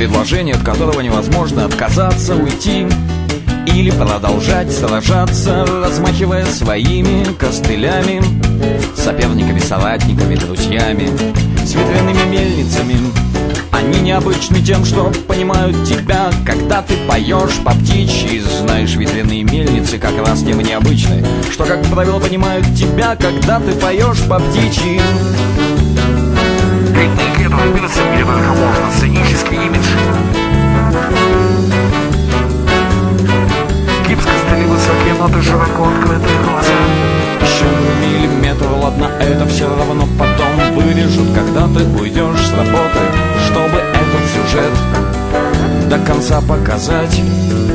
предложение, от которого невозможно отказаться, уйти или продолжать сражаться, размахивая своими костылями, соперниками, соратниками, друзьями, с ветряными мельницами. Они необычны тем, что понимают тебя, когда ты поешь по птичьи. Знаешь, ветряные мельницы как раз тем и необычны, что, как правило, понимают тебя, когда ты поешь по птичьи. Бедные клетвы, выносят мне только можно сценический имидж. Гипс, костыли высокие, ноты, широко открытые глаза. Еще миллиметр, ладно, это все равно потом вырежут, когда ты уйдешь с работы, чтобы этот сюжет до конца показать.